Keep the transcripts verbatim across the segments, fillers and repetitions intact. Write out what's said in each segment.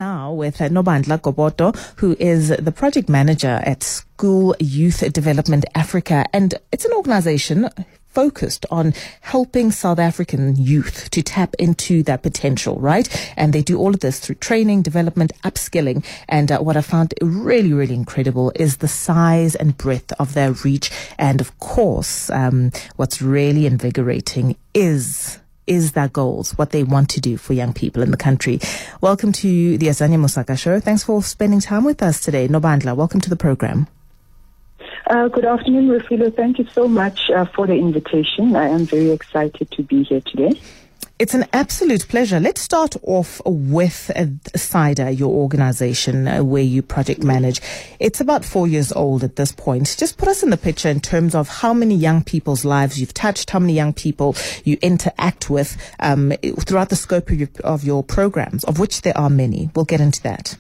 Now with uh, Nobandla Goboto, who is the project manager at School Youth Development Africa, and it's an organization focused on helping South African youth to tap into their potential, right? And they do all of this through training, development, upskilling. And uh, what I found really, really incredible is the size and breadth of their reach. And of course, um, what's really invigorating is is their goals, what they want to do for young people in the country. Welcome to the Azania Mosaka Show. Thanks for spending time with us today. Nobandla, welcome to the program. Uh, good afternoon, Refilo. Thank you so much uh, for the invitation. I am very excited to be here today. It's an absolute pleasure. Let's start off with uh, SIDA, your organization uh, where you project manage. It's about four years old at this point. Just put us in the picture in terms of how many young people's lives you've touched, how many young people you interact with um, throughout the scope of your, of your programs, of which there are many. We'll get into that.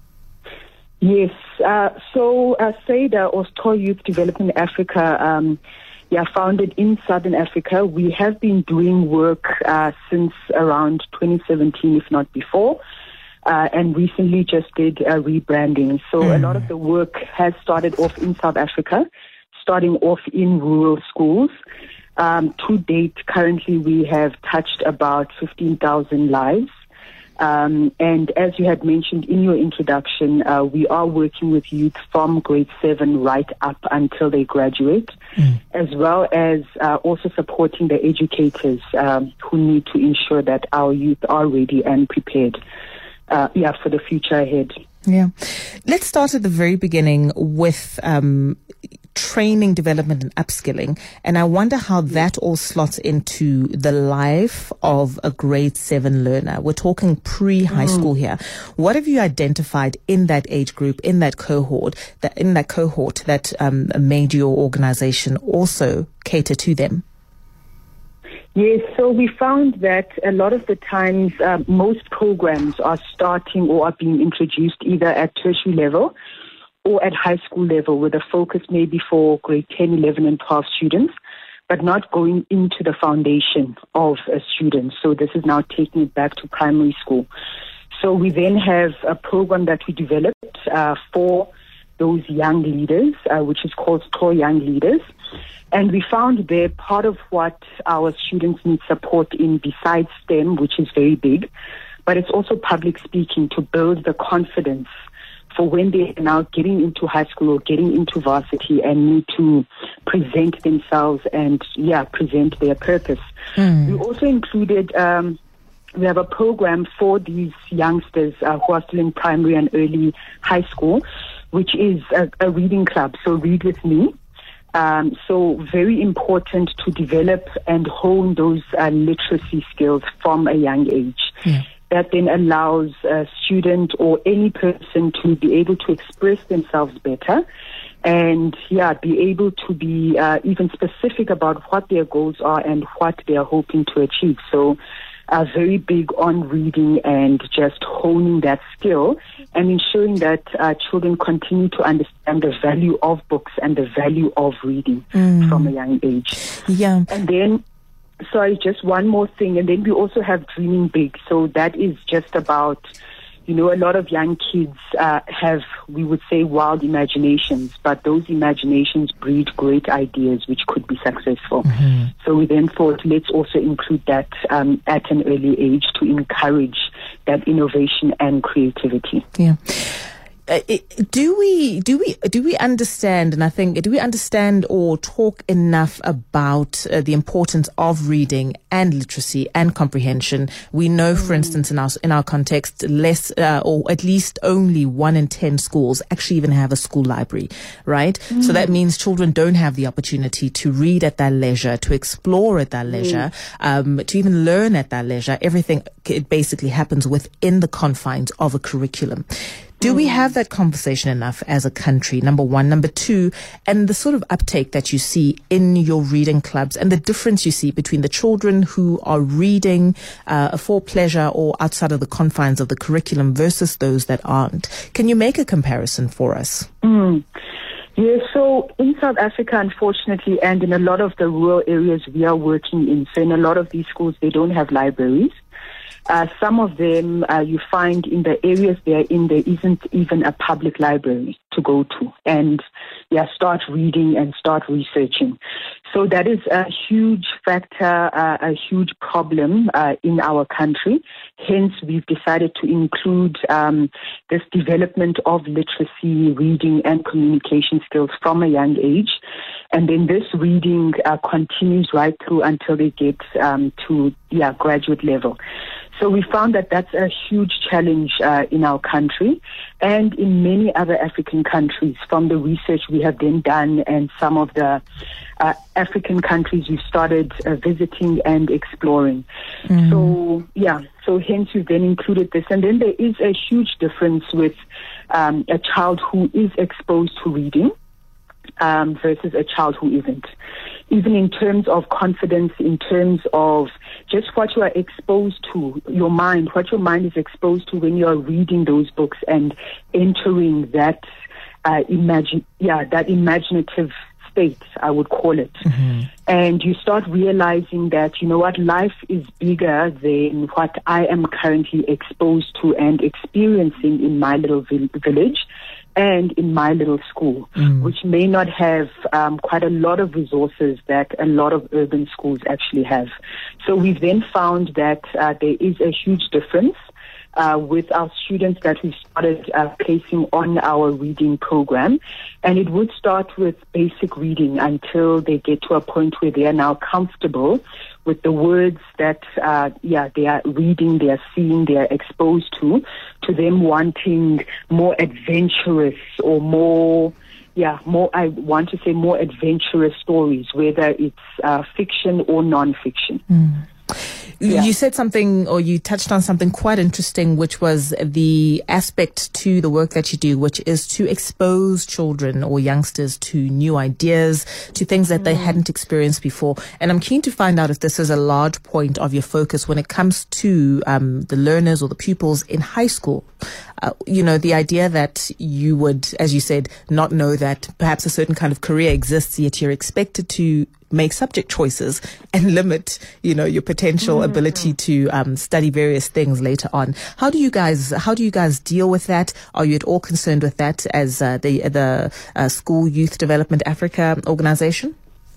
Yes. Uh, so uh, SIDA, or School Youth Development Africa, um, Yeah, founded in Southern Africa. We have been doing work uh, since around twenty seventeen, if not before, uh, and recently just did a rebranding. So mm. a lot of the work has started off in South Africa, starting off in rural schools. Um, to date, currently we have touched about fifteen thousand lives. Um, and as you had mentioned in your introduction, uh, we are working with youth from grade seven right up until they graduate, mm. as well as uh, also supporting the educators um, who need to ensure that our youth are ready and prepared uh, yeah, for the future ahead. Yeah. Let's start at the very beginning with um, training, development, and upskilling. And I wonder how that all slots into the life of a grade seven learner. We're talking pre-high mm. school here. What have you identified in that age group, in that cohort, that in that cohort that um, made your organization also cater to them? Yes, so we found that a lot of the times uh, most programs are starting or are being introduced either at tertiary level or at high school level, with a focus maybe for grade ten, eleven, and twelve students, but not going into the foundation of a student. So this is now taking it back to primary school. So we then have a program that we developed uh, for those young leaders, uh, which is called School Young Leaders. And we found there part of what our students need support in besides STEM, which is very big, but it's also public speaking to build the confidence for when they are now getting into high school or getting into varsity and need to present themselves and, yeah, present their purpose. Mm. We also included, um, we have a program for these youngsters uh, who are still in primary and early high school, which is a, a reading club, so Read With Me. Um, so very important to develop and hone those uh, literacy skills from a young age. Yeah. That then allows a student or any person to be able to express themselves better and, yeah, be able to be uh, even specific about what their goals are and what they are hoping to achieve. So are very big on reading and just honing that skill and ensuring that uh, children continue to understand the value of books and the value of reading mm. from a young age. Yeah. And then, sorry, just one more thing. And then we also have Dreaming Big. So that is just about, you know, a lot of young kids uh, have, we would say, wild imaginations, but those imaginations breed great ideas which could be successful. Mm-hmm. So we then thought, let's also include that um, at an early age to encourage that innovation and creativity. Yeah. Uh, it, do we do we do we understand? And I think do we understand or talk enough about uh, the importance of reading and literacy and comprehension? We know, for mm. instance, in our in our context, less uh, or at least only one in ten schools actually even have a school library, right? Mm. So that means children don't have the opportunity to read at their leisure, to explore at their leisure, mm. um, to even learn at their leisure. Everything it basically happens within the confines of a curriculum. Do we have that conversation enough as a country, number one? Number two, and the sort of uptake that you see in your reading clubs and the difference you see between the children who are reading uh, for pleasure or outside of the confines of the curriculum versus those that aren't. Can you make a comparison for us? Mm. Yeah, so in South Africa, unfortunately, and in a lot of the rural areas we are working in, so in a lot of these schools, they don't have libraries. Uh, some of them uh, you find in the areas they're in, there isn't even a public library to go to and yeah, start reading and start researching. So that is a huge factor, uh, a huge problem uh, in our country. Hence, we've decided to include um, this development of literacy, reading, and communication skills from a young age. And then this reading uh, continues right through until they get um, to yeah graduate level. So we found that that's a huge challenge uh, in our country and in many other African countries from the research we have then done and some of the uh, African countries we've started uh, visiting and exploring. Mm. So, yeah, so hence we've then included this. And then there is a huge difference with um, a child who is exposed to reading um, versus a child who isn't. Even in terms of confidence, in terms of just what you are exposed to, your mind, what your mind is exposed to when you are reading those books and entering that uh, imagine, yeah, that imaginative state, I would call it. Mm-hmm. And you start realizing that, you know what, life is bigger than what I am currently exposed to and experiencing in my little vi- village. And in my little school, mm. which may not have um, quite a lot of resources that a lot of urban schools actually have. So we've then found that uh, there is a huge difference uh, with our students that we started uh, placing on our reading program. And it would start with basic reading until they get to a point where they are now comfortable with the words that, uh, yeah, they are reading, they are seeing, they are exposed to, to them wanting more adventurous or more, yeah, more, I want to say more adventurous stories, whether it's uh, fiction or non-fiction. Mm. Yeah. You said something, or you touched on something quite interesting, which was the aspect to the work that you do, which is to expose children or youngsters to new ideas, to things that mm. they hadn't experienced before. And I'm keen to find out if this is a large point of your focus when it comes to um, the learners or the pupils in high school. Uh, you know, the idea that you would, as you said, not know that perhaps a certain kind of career exists, yet you're expected to make subject choices and limit, you know, your potential mm-hmm. ability to um, study various things later on. How do you guys, how do you guys deal with that? Are you at all concerned with that as uh, the the uh, School Youth Development Africa organization?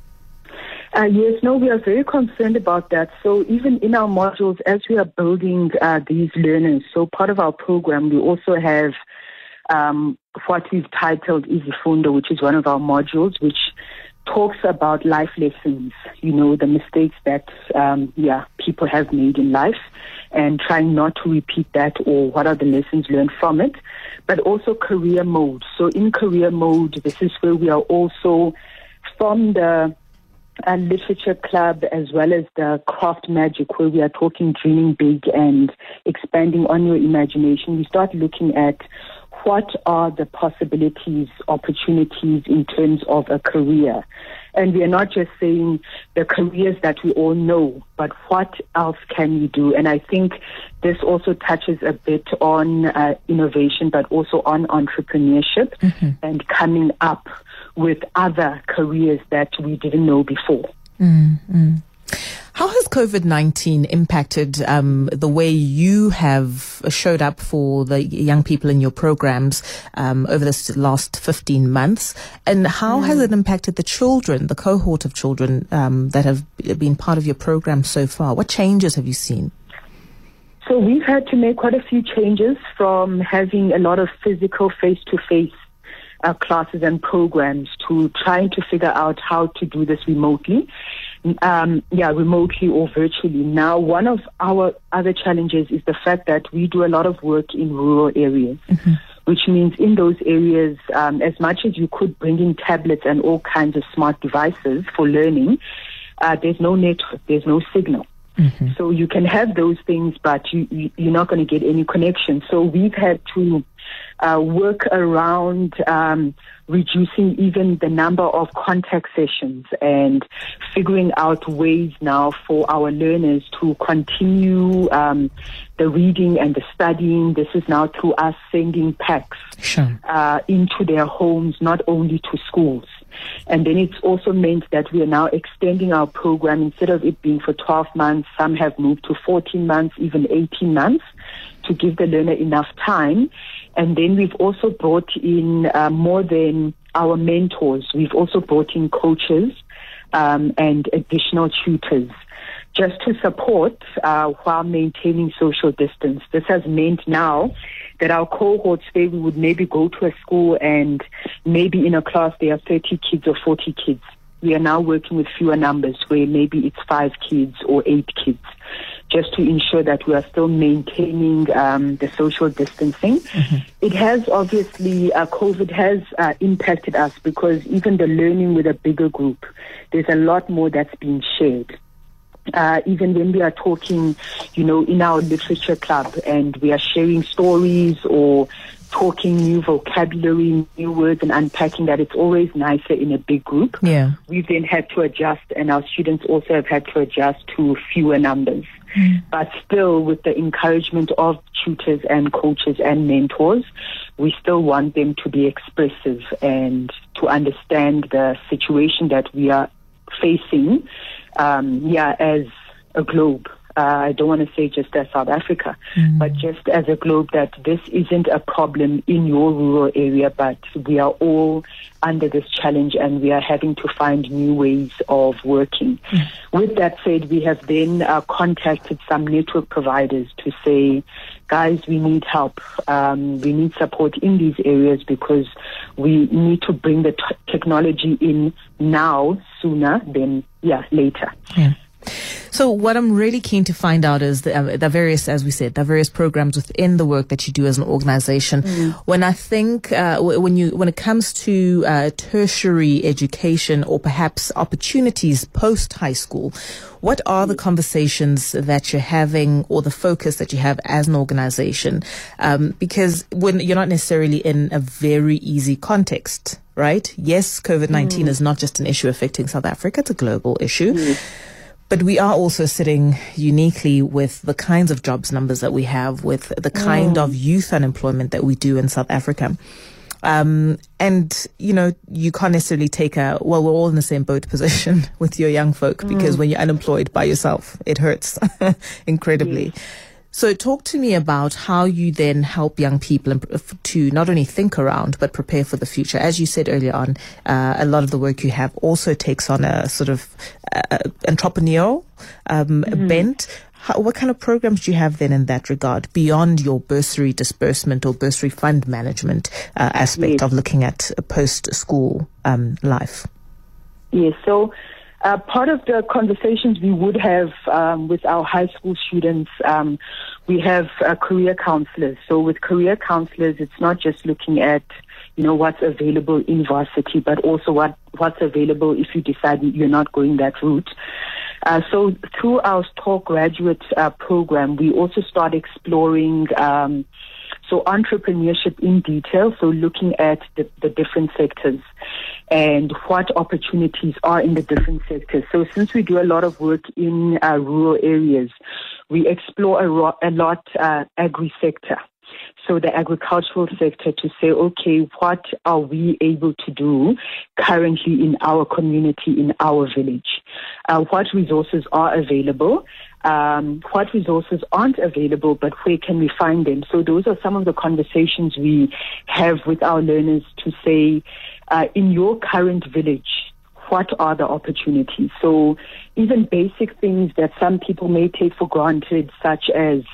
Uh, yes, no, we are very concerned about that. So even in our modules, as we are building uh, these learners, so part of our program, we also have um, what we've titled Izifunda, which is one of our modules, which talks about life lessons, you know, the mistakes that, um, yeah, people have made in life and trying not to repeat that, or what are the lessons learned from it, but also career mode. So in career mode, this is where we are also from the uh, literature club as well as the craft magic, where we are talking dreaming big and expanding on your imagination. We start looking at what are the possibilities, opportunities in terms of a career. And we are not just saying the careers that we all know, but what else can you do? And I think this also touches a bit on uh, innovation, but also on entrepreneurship mm-hmm. and coming up with other careers that we didn't know before. Mm-hmm. How has COVID nineteen impacted um, the way you have showed up for the young people in your programs um, over this last fifteen months? And how mm. has it impacted the children, the cohort of children um, that have been part of your program so far? What changes have you seen? So we've had to make quite a few changes, from having a lot of physical face-to-face uh, classes and programs to trying to figure out how to do this remotely. Um, yeah, remotely or virtually. Now, one of our other challenges is the fact that we do a lot of work in rural areas, mm-hmm. which means in those areas, um, as much as you could bring in tablets and all kinds of smart devices for learning, uh, there's no network, there's no signal. Mm-hmm. So you can have those things, but you, you, you're not going to get any connection. So we've had to uh, work around um, reducing even the number of contact sessions and figuring out ways now for our learners to continue um, the reading and the studying. This is now through us sending packs sure. uh, into their homes, not only to schools. And then it's also meant that we are now extending our program. Instead of it being for twelve months, some have moved to fourteen months, even eighteen months, to give the learner enough time. And then we've also brought in uh, more than our mentors. We've also brought in coaches um, and additional tutors, just to support uh, while maintaining social distance. This has meant now that our cohorts, where we would maybe go to a school and maybe in a class there are thirty kids or forty kids, we are now working with fewer numbers, where maybe it's five kids or eight kids, just to ensure that we are still maintaining um, the social distancing. Mm-hmm. It has obviously, uh, COVID has uh, impacted us, because even the learning with a bigger group, there's a lot more that's being shared. Uh, even when we are talking, you know, in our literature club and we are sharing stories or talking new vocabulary, new words, and unpacking that, it's always nicer in a big group. Yeah. We've then had to adjust, and our students also have had to adjust to fewer numbers. Mm. But still, with the encouragement of tutors and coaches and mentors, we still want them to be expressive and to understand the situation that we are facing, um, yeah, as a globe. Uh, I don't want to say just as South Africa, mm. but just as a globe, that this isn't a problem in your rural area, but we are all under this challenge and we are having to find new ways of working. Mm. With that said, we have then uh, contacted some network providers to say, guys, we need help. Um, we need support in these areas, because we need to bring the t- technology in now sooner than yeah later. Yeah. So what I'm really keen to find out is the, uh, the various, as we said, the various programs within the work that you do as an organization. Mm. When I think, uh, when you, when it comes to uh, tertiary education or perhaps opportunities post high school, what are the conversations that you're having or the focus that you have as an organization? Um, because when you're not necessarily in a very easy context, right? Yes, COVID nineteen mm. is not just an issue affecting South Africa, it's a global issue. Mm. But we are also sitting uniquely with the kinds of jobs numbers that we have, with the kind mm. of youth unemployment that we do in South Africa. Um, and, you know, you can't necessarily take a, well, we're all in the same boat position with your young folk, because mm. when you're unemployed by yourself, it hurts incredibly. Yes. So talk to me about how you then help young people to not only think around, but prepare for the future. As you said earlier on, uh, a lot of the work you have also takes on a sort of uh, entrepreneurial um, mm-hmm. bent. How, what kind of programs do you have then in that regard, beyond your bursary disbursement or bursary fund management uh, aspect yes. of looking at post-school um, life? Yes, so Uh, part of the conversations we would have um, with our high school students, um, we have uh, career counselors. So with career counselors, it's not just looking at, you know, what's available in varsity, but also what, what's available if you decide you're not going that route. Uh, so through our Talk Graduate uh, program, we also start exploring um, so entrepreneurship in detail, so looking at the, the different sectors and what opportunities are in the different sectors. So since we do a lot of work in uh, rural areas, we explore a, ro- a lot uh, agri-sector. So the agricultural sector, to say, okay, what are we able to do currently in our community, in our village? Uh, what resources are available? Um, what resources aren't available, but where can we find them? So those are some of the conversations we have with our learners to say, uh, in your current village, what are the opportunities? So even basic things that some people may take for granted, such as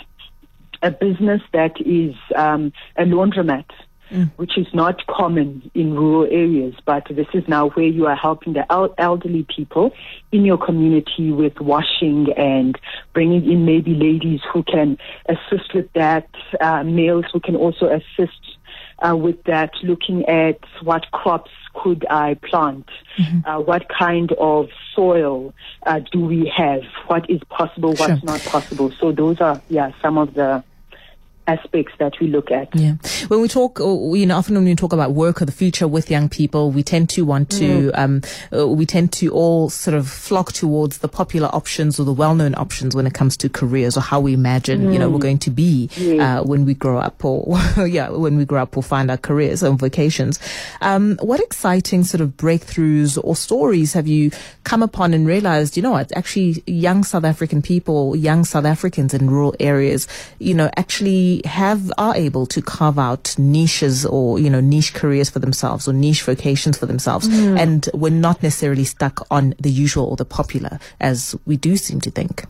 a business that is um, a laundromat, mm. which is not common in rural areas, but this is now where you are helping the el- elderly people in your community with washing and bringing in maybe ladies who can assist with that, uh, males who can also assist uh, with that, looking at what crops could I plant, mm-hmm. uh, what kind of soil uh, do we have, what is possible, what's sure. not possible. So those are, yeah, some of the aspects that we look at. Yeah. When we talk, you know, often when we talk about work or the future with young people, we tend to want to, mm. um, uh, we tend to all sort of flock towards the popular options or the well-known options when it comes to careers or how we imagine, mm. you know, we're going to be, yeah. uh, when we grow up or, yeah, when we grow up or find our careers or vocations. Um, what exciting sort of breakthroughs or stories have you come upon and realized, you know what, actually young South African people, young South Africans in rural areas, you know, actually have are able to carve out niches or, you know, niche careers for themselves or niche vocations for themselves, mm. and we're not necessarily stuck on the usual or the popular as we do seem to think.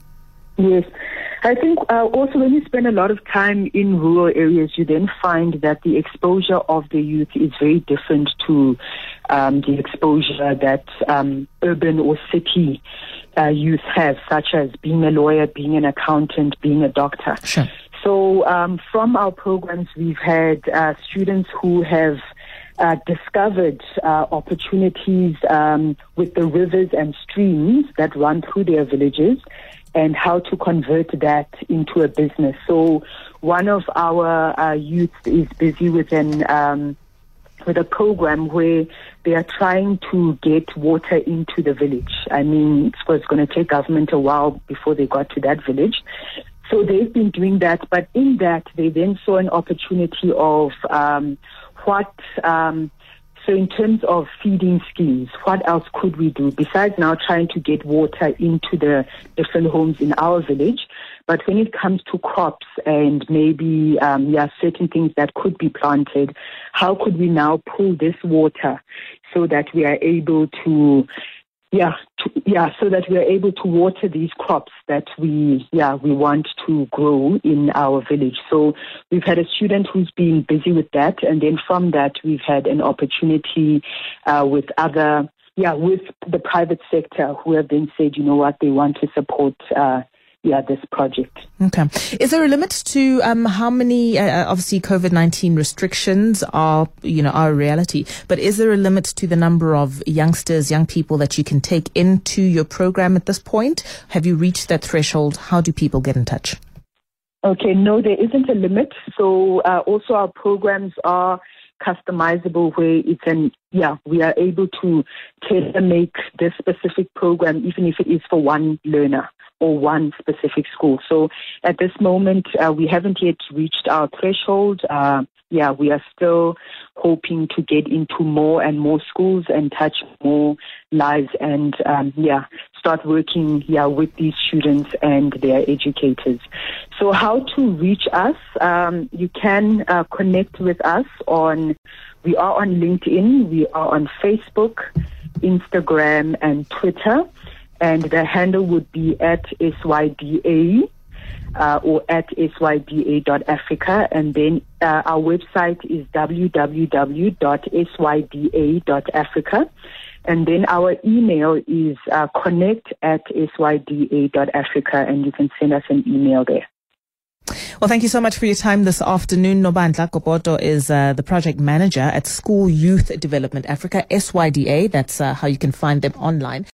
Yes. I think uh, also when you spend a lot of time in rural areas, you then find that the exposure of the youth is very different to um, the exposure that um, urban or city uh, youth have, such as being a lawyer, being an accountant, being a doctor. Sure. So um, from our programs, we've had uh, students who have uh, discovered uh, opportunities um, with the rivers and streams that run through their villages and how to convert that into a business. So one of our uh, youth is busy with an um, with a program where they are trying to get water into the village. I mean, it was going to take government a while before they got to that village. So they've been doing that, but in that they then saw an opportunity of um, what, um, so in terms of feeding schemes, what else could we do besides now trying to get water into the different homes in our village? But when it comes to crops and maybe um, yeah, certain things that could be planted, how could we now pull this water so that we are able to Yeah, to, yeah, so that we are able to water these crops that we, yeah, we want to grow in our village. So we've had a student who's been busy with that, and then from that we've had an opportunity uh, with other, yeah, with the private sector who have then said, you know what, they want to support uh, yeah, this project. Okay. Is there a limit to um, how many, uh, obviously COVID nineteen restrictions are, you know, are a reality, but is there a limit to the number of youngsters, young people that you can take into your program at this point? Have you reached that threshold? How do people get in touch? Okay, no, there isn't a limit. So uh, also our programs are customizable where it's an, yeah, we are able to tailor make this specific program, even if it is for one learner or one specific school. So at this moment, uh, we haven't yet reached our threshold. Uh, yeah, we are still hoping to get into more and more schools and touch more lives and, um, yeah, start working, yeah, with these students and their educators. So how to reach us? Um, you can uh, connect with us on, we are on LinkedIn, we are on Facebook, Instagram, and Twitter. And the handle would be at S Y D A uh, or at S Y D A dot Africa. And then uh, our website is w w w dot S Y D A dot Africa. And then our email is uh, connect at S Y D A dot Africa. And you can send us an email there. Well, thank you so much for your time this afternoon. Nobandla Gopoto is uh, the project manager at School Youth Development Africa, S Y D A. That's uh, how you can find them online.